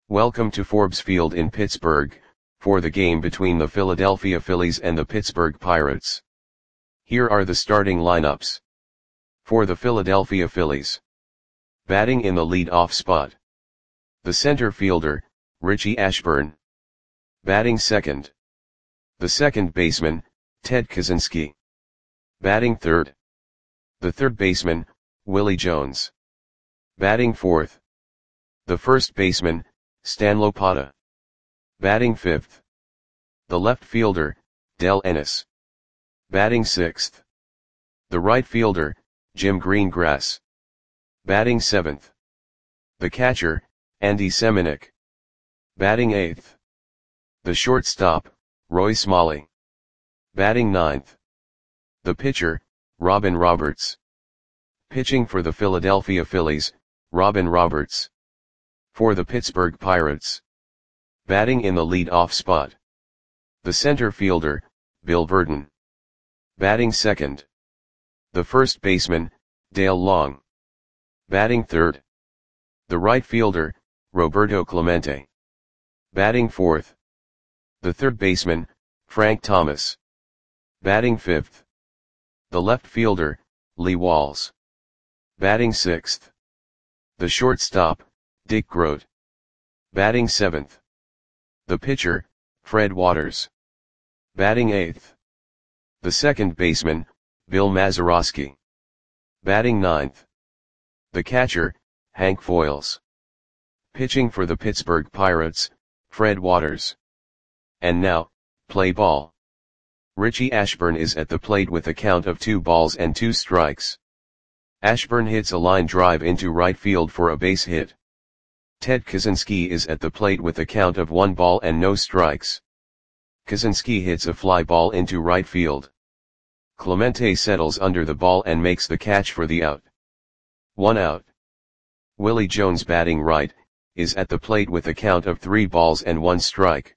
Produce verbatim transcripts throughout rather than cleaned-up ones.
Welcome to Forbes Field in Pittsburgh, for the game between the Philadelphia Phillies and the Pittsburgh Pirates. Here are the starting lineups. For the Philadelphia Phillies. Batting in the lead-off spot. The center fielder, Richie Ashburn. Batting second. The second baseman, Ted Kaczynski. Batting third. The third baseman, Willie Jones. Batting fourth. The first baseman, Stan Lopata. Batting fifth. The left fielder, Del Ennis. Batting sixth. The right fielder, Jim Greengrass. Batting seventh. The catcher, Andy Semenuk. Batting eighth. The shortstop, Roy Smalley. Batting ninth. The pitcher, Robin Roberts. Pitching for the Philadelphia Phillies, Robin Roberts. For the Pittsburgh Pirates. Batting in the lead-off spot. The center fielder, Bill Virdon. Batting second. The first baseman, Dale Long. Batting third. The right fielder, Roberto Clemente. Batting fourth. The third baseman, Frank Thomas. Batting fifth. The left fielder, Lee Walls. Batting sixth. The shortstop, Dick Groat. Batting seventh. The pitcher, Fred Waters. Batting eighth. The second baseman, Bill Mazeroski. Batting ninth. The catcher, Hank Foils. Pitching for the Pittsburgh Pirates, Fred Waters. And now, play ball. Richie Ashburn is at the plate with a count of two balls and two strikes. Ashburn hits a line drive into right field for a base hit. Ted Kaczynski is at the plate with a count of one ball and no strikes. Kaczynski hits a fly ball into right field. Clemente settles under the ball and makes the catch for the out. One out. Willie Jones, batting right, is at the plate with a count of three balls and one strike.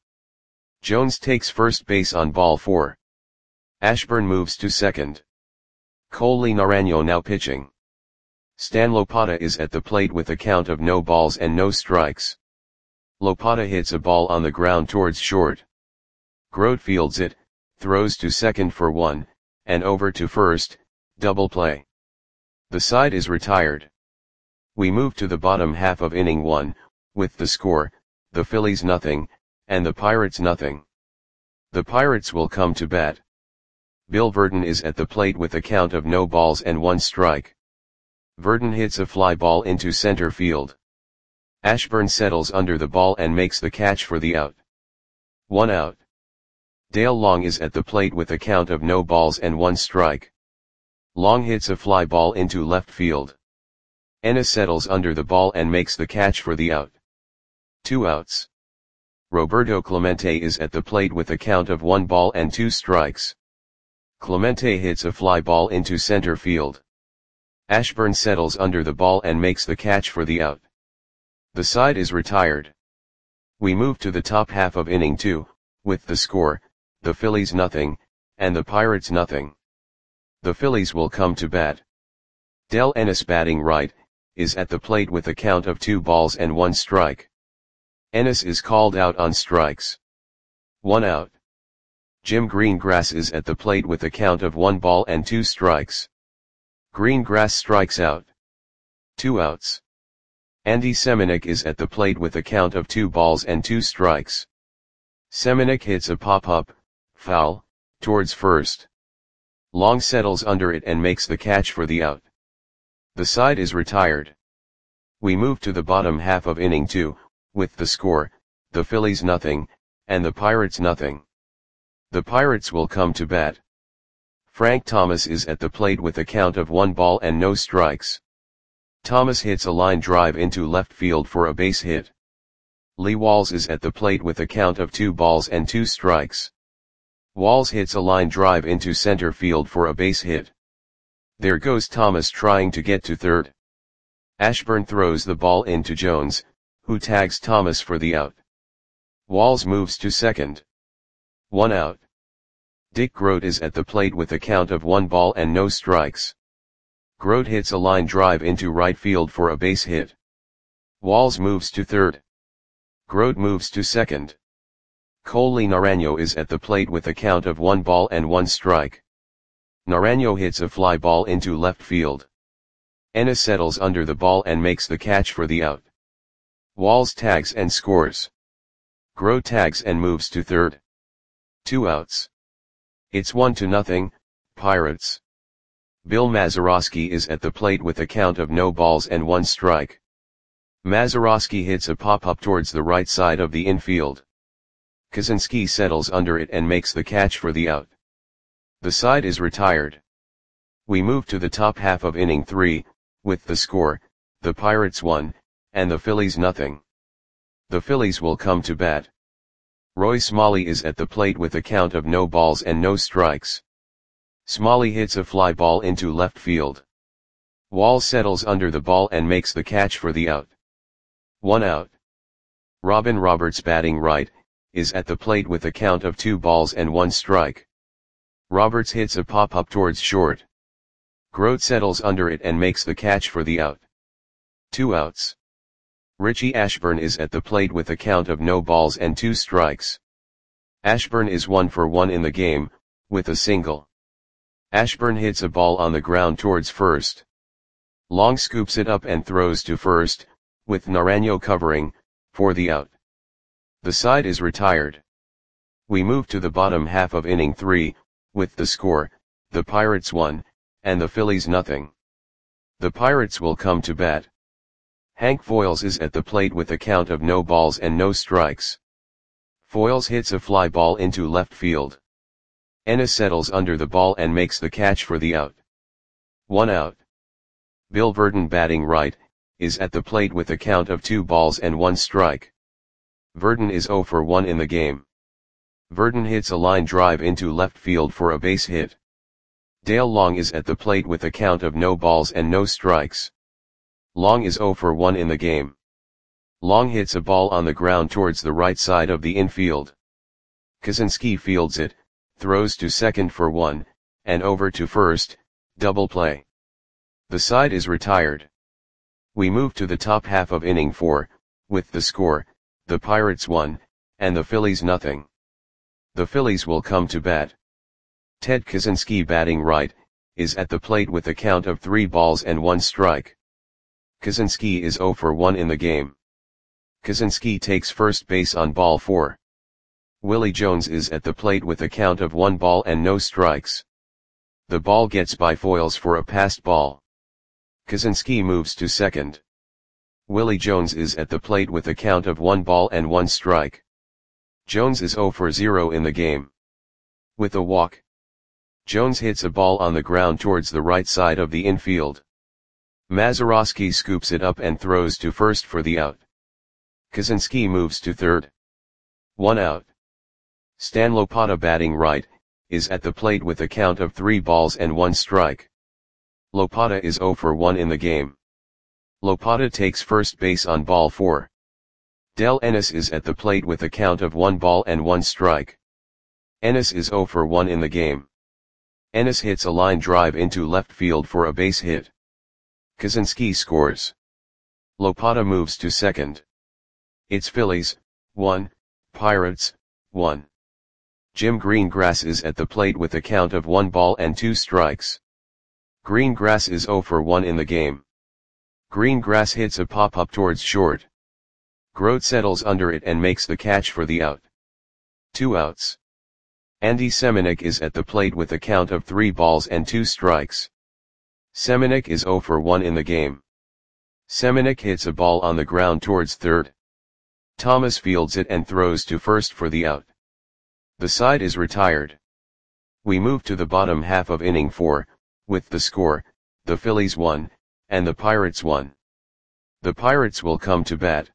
Jones takes first base on ball four. Ashburn moves to second. Coley Naranjo now pitching. Stan Lopata is at the plate with a count of no balls and no strikes. Lopata hits a ball on the ground towards short. Groat fields it, throws to second for one, and over to first, double play. The side is retired. We move to the bottom half of inning one, with the score, the Phillies nothing, and the Pirates nothing. The Pirates will come to bat. Bill Virdon is at the plate with a count of no balls and one strike. Virdon hits a fly ball into center field. Ashburn settles under the ball and makes the catch for the out. One out. Dale Long is at the plate with a count of no balls and one strike. Long hits a fly ball into left field. Ennis settles under the ball and makes the catch for the out. Two outs. Roberto Clemente is at the plate with a count of one ball and two strikes. Clemente hits a fly ball into center field. Ashburn settles under the ball and makes the catch for the out. The side is retired. We move to the top half of inning two, with the score, the Phillies nothing, and the Pirates nothing. The Phillies will come to bat. Del Ennis, batting right, is at the plate with a count of two balls and one strike. Ennis is called out on strikes. One out. Jim Greengrass is at the plate with a count of one ball and two strikes. Greengrass strikes out. Two outs. Andy Semenuk is at the plate with a count of two balls and two strikes. Semenuk hits a pop-up, foul, towards first. Long settles under it and makes the catch for the out. The side is retired. We move to the bottom half of inning two, with the score, the Phillies nothing, and the Pirates nothing. The Pirates will come to bat. Frank Thomas is at the plate with a count of one ball and no strikes. Thomas hits a line drive into left field for a base hit. Lee Walls is at the plate with a count of two balls and two strikes. Walls hits a line drive into center field for a base hit. There goes Thomas trying to get to third. Ashburn throws the ball into Jones, who tags Thomas for the out. Walls moves to second. One out. Dick Groat is at the plate with a count of one ball and no strikes. Groat hits a line drive into right field for a base hit. Walls moves to third. Grote moves to second. Kohli Naranjo is at the plate with a count of one ball and one strike. Naranjo hits a fly ball into left field. Ennis settles under the ball and makes the catch for the out. Walls tags and scores. Grote tags and moves to third. Two outs. It's one to nothing, Pirates. Bill Mazeroski is at the plate with a count of no balls and one strike. Mazeroski hits a pop-up towards the right side of the infield. Kaczynski settles under it and makes the catch for the out. The side is retired. We move to the top half of inning three, with the score, the Pirates one, and the Phillies nothing. The Phillies will come to bat. Roy Smalley is at the plate with a count of no balls and no strikes. Smalley hits a fly ball into left field. Wall settles under the ball and makes the catch for the out. One out. Robin Roberts, batting right, is at the plate with a count of two balls and one strike. Roberts hits a pop-up towards short. Grote settles under it and makes the catch for the out. Two outs. Richie Ashburn is at the plate with a count of no balls and two strikes. Ashburn is one for one in the game, with a single. Ashburn hits a ball on the ground towards first. Long scoops it up and throws to first, with Naranjo covering, for the out. The side is retired. We move to the bottom half of inning three, with the score, the Pirates one, and the Phillies nothing. The Pirates will come to bat. Hank Foyles is at the plate with a count of no balls and no strikes. Foyles hits a fly ball into left field. Ennis settles under the ball and makes the catch for the out. One out. Bill Verdon, batting right, is at the plate with a count of two balls and one strike. Verdon is zero for one in the game. Verdon hits a line drive into left field for a base hit. Dale Long is at the plate with a count of no balls and no strikes. Long is zero for one in the game. Long hits a ball on the ground towards the right side of the infield. Kaczynski fields it, throws to second for one, and over to first, double play. The side is retired. We move to the top half of inning four, with the score, the Pirates one, and the Phillies nothing. The Phillies will come to bat. Ted Kaczynski, batting right, is at the plate with a count of three balls and one strike. Kaczynski is zero for one in the game. Kaczynski takes first base on ball four. Willie Jones is at the plate with a count of one ball and no strikes. The ball gets by Foyles for a passed ball. Kaczynski moves to second. Willie Jones is at the plate with a count of one ball and one strike. Jones is zero for zero in the game. With a walk, Jones hits a ball on the ground towards the right side of the infield. Mazeroski scoops it up and throws to first for the out. Kaczynski moves to third. One out. Stan Lopata, batting right, is at the plate with a count of three balls and one strike. Lopata is zero for one in the game. Lopata takes first base on ball four. Del Ennis is at the plate with a count of one ball and one strike. Ennis is zero for one in the game. Ennis hits a line drive into left field for a base hit. Kaczynski scores. Lopata moves to second. It's Phillies, one, Pirates, one. Jim Greengrass is at the plate with a count of one ball and two strikes. Greengrass is zero for one in the game. Greengrass hits a pop-up towards short. Grote settles under it and makes the catch for the out. Two outs. Andy Semenuk is at the plate with a count of three balls and two strikes. Semenuk is zero for one in the game. Semenuk hits a ball on the ground towards third. Thomas fields it and throws to first for the out. The side is retired. We move to the bottom half of inning four, with the score, the Phillies one, and the Pirates one. The Pirates will come to bat.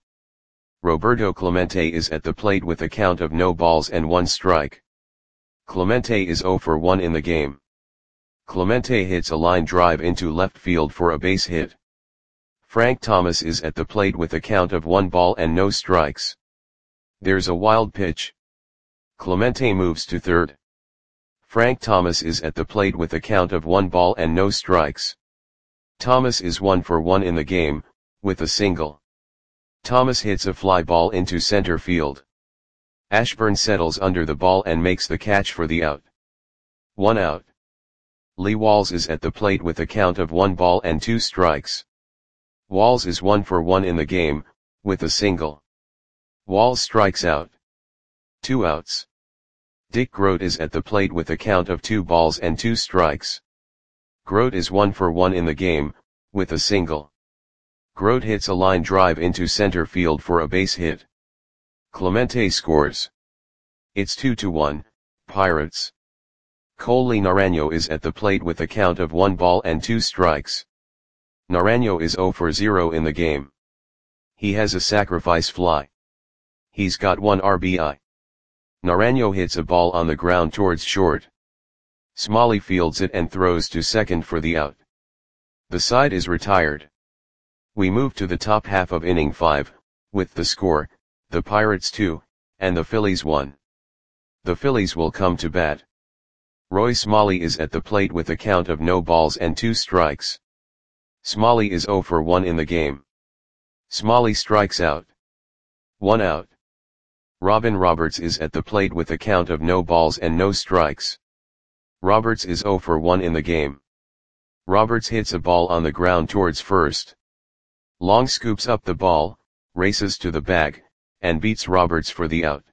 Roberto Clemente is at the plate with a count of no balls and one strike. Clemente is zero for one in the game. Clemente hits a line drive into left field for a base hit. Frank Thomas is at the plate with a count of one ball and no strikes. There's a wild pitch. Clemente moves to third. Frank Thomas is at the plate with a count of one ball and no strikes. Thomas is one for one in the game, with a single. Thomas hits a fly ball into center field. Ashburn settles under the ball and makes the catch for the out. One out. Lee Walls is at the plate with a count of one ball and two strikes. Walls is one for one in the game, with a single. Walls strikes out. Two outs. Dick Grote is at the plate with a count of two balls and two strikes. Grote is one for one in the game, with a single. Grote hits a line drive into center field for a base hit. Clemente scores. It's two to one, Pirates. Coley Naranjo is at the plate with a count of one ball and two strikes. Naranjo is zero for zero in the game. He has a sacrifice fly. He's got one R B I. Naranjo hits a ball on the ground towards short. Smalley fields it and throws to second for the out. The side is retired. We move to the top half of inning five, with the score, the Pirates two, and the Phillies one. The Phillies will come to bat. Roy Smalley is at the plate with a count of no balls and two strikes. Smalley is zero for one in the game. Smalley strikes out. One out. Robin Roberts is at the plate with a count of no balls and no strikes. Roberts is zero for one in the game. Roberts hits a ball on the ground towards first. Long scoops up the ball, races to the bag, and beats Roberts for the out.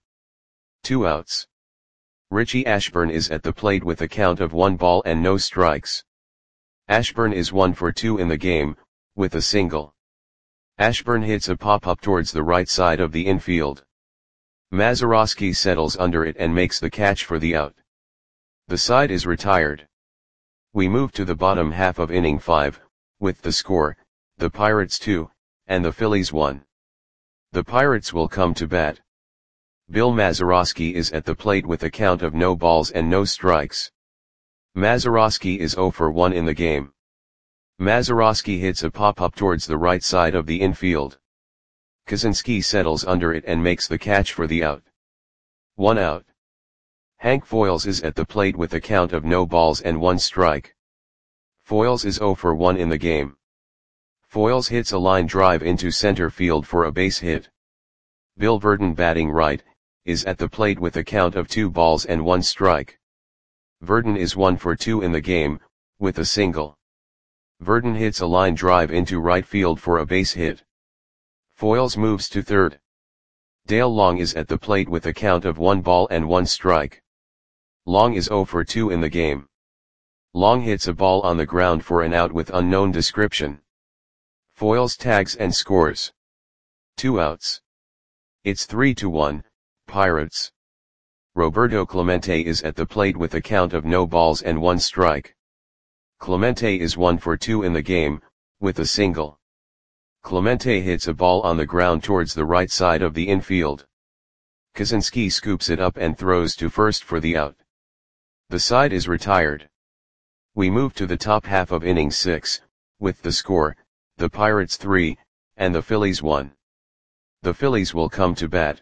Two outs. Richie Ashburn is at the plate with a count of one ball and no strikes. Ashburn is one for two in the game, with a single. Ashburn hits a pop-up towards the right side of the infield. Mazeroski settles under it and makes the catch for the out. The side is retired. We move to the bottom half of inning five, with the score, the Pirates two, and the Phillies one. The Pirates will come to bat. Bill Mazeroski is at the plate with a count of no balls and no strikes. Mazeroski is zero for one in the game. Mazeroski hits a pop-up towards the right side of the infield. Kaczynski settles under it and makes the catch for the out. One out. Hank Foils is at the plate with a count of no balls and one strike. Foils is zero for one in the game. Foils hits a line drive into center field for a base hit. Bill Verdon, batting right, is at the plate with a count of two balls and one strike. Verdon is one for two in the game, with a single. Verdon hits a line drive into right field for a base hit. Foils moves to third. Dale Long is at the plate with a count of one ball and one strike. Long is zero for two in the game. Long hits a ball on the ground for an out with unknown description. Foils tags and scores. Two outs. It's three to one, Pirates. Roberto Clemente is at the plate with a count of no balls and one strike. Clemente is one for two in the game, with a single. Clemente hits a ball on the ground towards the right side of the infield. Kaczynski scoops it up and throws to first for the out. The side is retired. We move to the top half of inning six, with the score, the Pirates three, and the Phillies one. The Phillies will come to bat.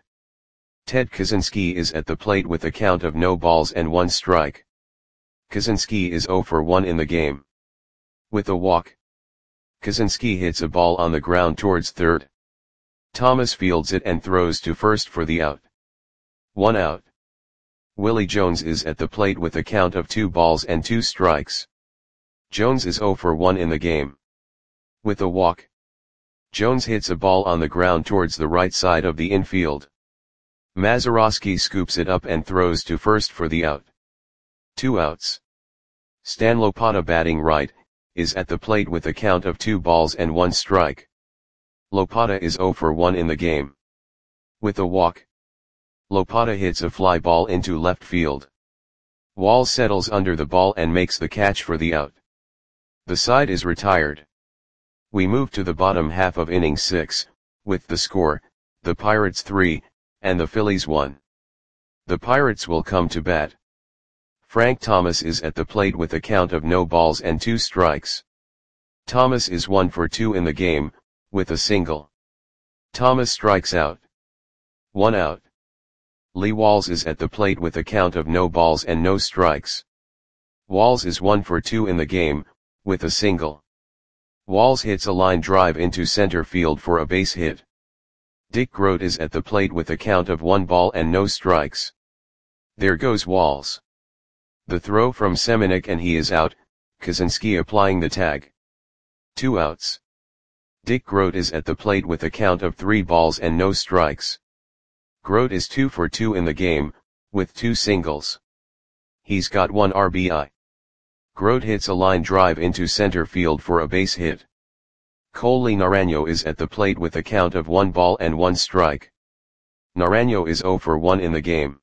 Ted Kaczynski is at the plate with a count of no balls and one strike. Kaczynski is zero for one in the game. With a walk. Kaczynski hits a ball on the ground towards third. Thomas fields it and throws to first for the out. One out. Willie Jones is at the plate with a count of two balls and two strikes. Jones is zero for one in the game. With a walk. Jones hits a ball on the ground towards the right side of the infield. Mazeroski scoops it up and throws to first for the out. Two outs. Stan Lopata, batting right, is at the plate with a count of two balls and one strike. Lopata is zero for one in the game. With a walk. Lopata hits a fly ball into left field. Walls settles under the ball and makes the catch for the out. The side is retired. We move to the bottom half of inning six, with the score, the Pirates three, and the Phillies one. The Pirates will come to bat. Frank Thomas is at the plate with a count of no balls and two strikes. Thomas is one for two in the game, with a single. Thomas strikes out. One out. Lee Walls is at the plate with a count of no balls and no strikes. Walls is one for two in the game, with a single. Walls hits a line drive into center field for a base hit. Dick Grote is at the plate with a count of one ball and no strikes. There goes Walls. The throw from Semenuk and he is out, Kaczynski applying the tag. Two outs. Dick Grote is at the plate with a count of three balls and no strikes. Grote is two for two in the game, with two singles. He's got one R B I. Grote hits a line drive into center field for a base hit. Coley Naranjo is at the plate with a count of one ball and one strike. Naranjo is zero for one in the game.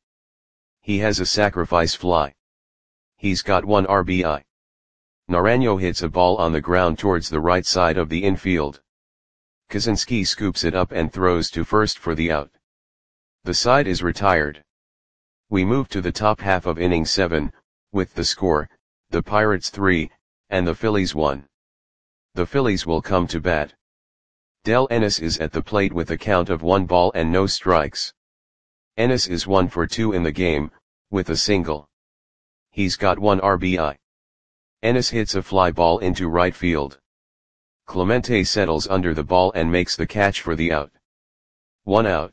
He has a sacrifice fly. He's got one R B I. Naranjo hits a ball on the ground towards the right side of the infield. Kaczynski scoops it up and throws to first for the out. The side is retired. We move to the top half of inning seven, with the score, the Pirates three, and the Phillies one. The Phillies will come to bat. Del Ennis is at the plate with a count of one ball and no strikes. Ennis is one for two in the game, with a single. He's got one R B I. Ennis hits a fly ball into right field. Clemente settles under the ball and makes the catch for the out. One out.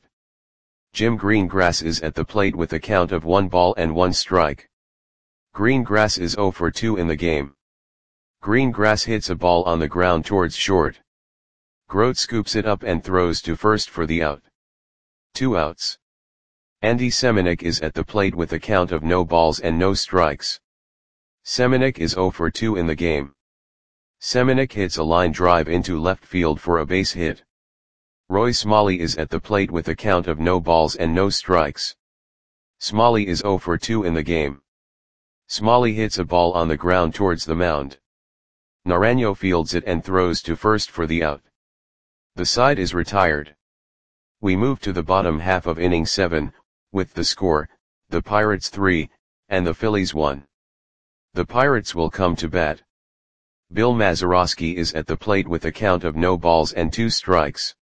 Jim Greengrass is at the plate with a count of one ball and one strike. Greengrass is zero for two in the game. Greengrass hits a ball on the ground towards short. Grote scoops it up and throws to first for the out. Two outs. Andy Semenuk is at the plate with a count of no balls and no strikes. Semenuk is zero for two in the game. Semenuk hits a line drive into left field for a base hit. Roy Smalley is at the plate with a count of no balls and no strikes. Smalley is zero for two in the game. Smalley hits a ball on the ground towards the mound. Naranjo fields it and throws to first for the out. The side is retired. We move to the bottom half of inning seven, with the score, the Pirates three, and the Phillies one. The Pirates will come to bat. Bill Mazeroski is at the plate with a count of no balls and two strikes.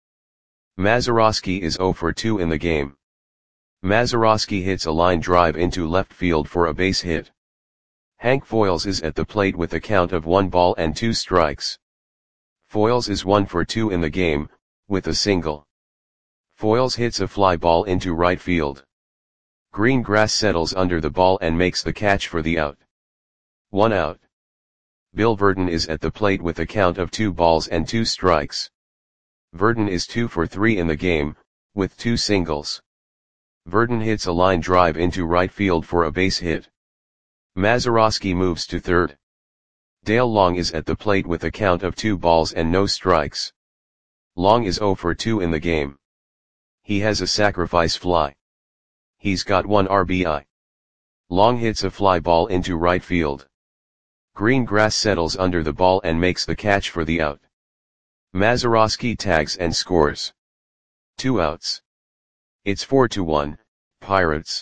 Mazeroski is zero for two in the game. Mazeroski hits a line drive into left field for a base hit. Hank Foils is at the plate with a count of one ball and two strikes. Foils is one for two in the game, with a single. Foils hits a fly ball into right field. Greengrass settles under the ball and makes the catch for the out. One out. Bill Verdon is at the plate with a count of two balls and two strikes. Verdon is two for three in the game, with two singles. Verdon hits a line drive into right field for a base hit. Mazeroski moves to third. Dale Long is at the plate with a count of two balls and no strikes. Long is zero for two in the game. He has a sacrifice fly. He's got one R B I. Long hits a fly ball into right field. Greengrass settles under the ball and makes the catch for the out. Mazeroski tags and scores. Two outs. It's four to one, Pirates.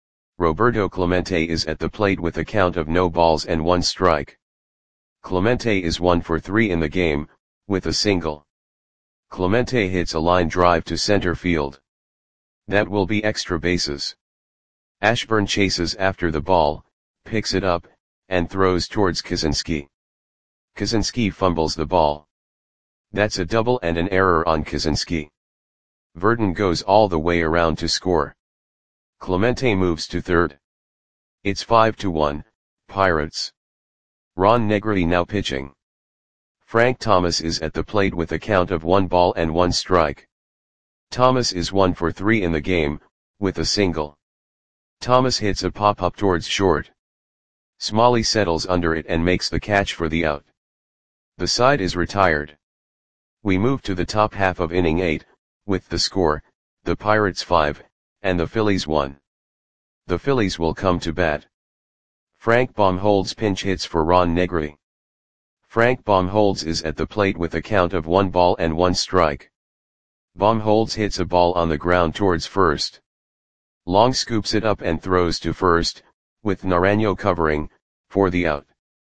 Roberto Clemente is at the plate with a count of no balls and one strike. Clemente is one for three in the game, with a single. Clemente hits a line drive to center field. That will be extra bases. Ashburn chases after the ball, picks it up, and throws towards Kaczynski. Kaczynski fumbles the ball. That's a double and an error on Kaczynski. Verdon goes all the way around to score. Clemente moves to third. It's five to one, Pirates. Ron Negri now pitching. Frank Thomas is at the plate with a count of one ball and one strike. Thomas is one for three in the game, with a single. Thomas hits a pop-up towards short. Smalley settles under it and makes the catch for the out. The side is retired. We move to the top half of inning eight, with the score, the Pirates five, and the Phillies one. The Phillies will come to bat. Frank Baumholtz pinch hits for Ron Negri. Frank Baumholtz is at the plate with a count of one ball and one strike. Baumholtz hits a ball on the ground towards first. Long scoops it up and throws to first, with Naranjo covering, for the out.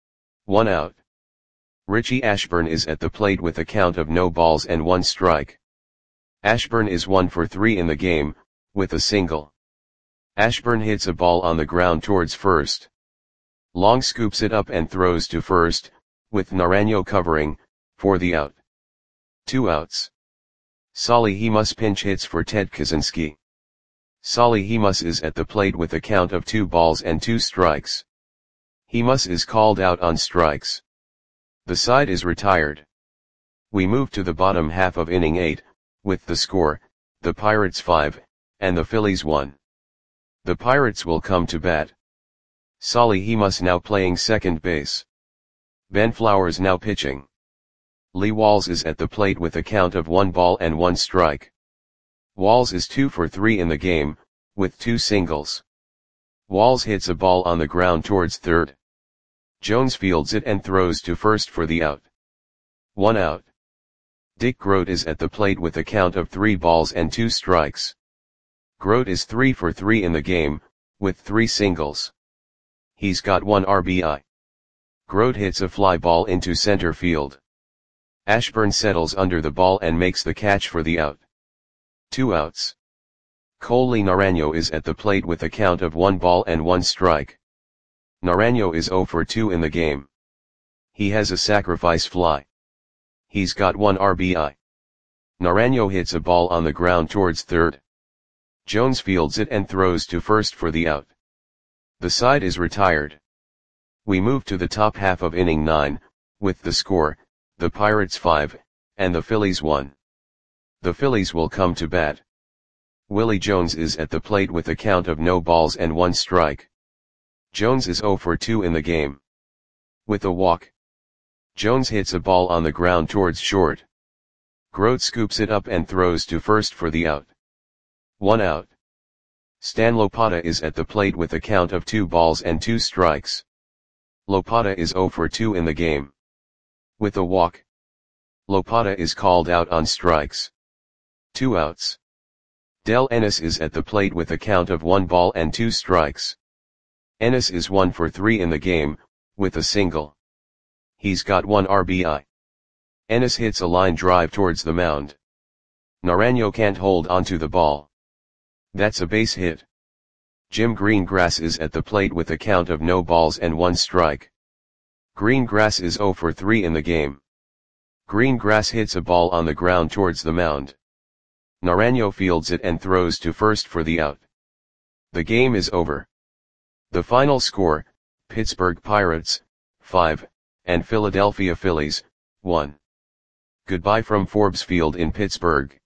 One out. Richie Ashburn is at the plate with a count of no balls and one strike. Ashburn is one for three in the game, with a single. Ashburn hits a ball on the ground towards first. Long scoops it up and throws to first, with Naranjo covering, for the out. Two outs. Solly Hemus pinch hits for Ted Kaczynski. Solly Hemus is at the plate with a count of two balls and two strikes. Hemus is called out on strikes. The side is retired. We move to the bottom half of inning eight, with the score, the Pirates five, and the Phillies one. The Pirates will come to bat. Solly Hemus now playing second base. Ben Flowers now pitching. Lee Walls is at the plate with a count of one ball and one strike. Walls is two for three in the game, with two singles. Walls hits a ball on the ground towards third. Jones fields it and throws to first for the out. One out. Dick Groat is at the plate with a count of three balls and two strikes. Groat is three for three in the game, with three singles. He's got one R B I. Groat hits a fly ball into center field. Ashburn settles under the ball and makes the catch for the out. Two outs. Coley Naranjo is at the plate with a count of one ball and one strike. Naranjo is zero for two in the game. He has a sacrifice fly. He's got one R B I. Naranjo hits a ball on the ground towards third. Jones fields it and throws to first for the out. The side is retired. We move to the top half of inning nine, with the score, the Pirates five, and the Phillies one. The Phillies will come to bat. Willie Jones is at the plate with a count of no balls and one strike. Jones is zero for two in the game. With a walk. Jones hits a ball on the ground towards short. Groat scoops it up and throws to first for the out. One out. Stan Lopata is at the plate with a count of two balls and two strikes. Lopata is zero for two in the game. With a walk. Lopata is called out on strikes. Two outs. Del Ennis is at the plate with a count of one ball and two strikes. Ennis is one for three in the game, with a single. He's got one R B I. Ennis hits a line drive towards the mound. Naranjo can't hold onto the ball. That's a base hit. Jim Greengrass is at the plate with a count of no balls and one strike. Greengrass is zero for three in the game. Greengrass hits a ball on the ground towards the mound. Naranjo fields it and throws to first for the out. The game is over. The final score, Pittsburgh Pirates, five, and Philadelphia Phillies, one. Goodbye from Forbes Field in Pittsburgh.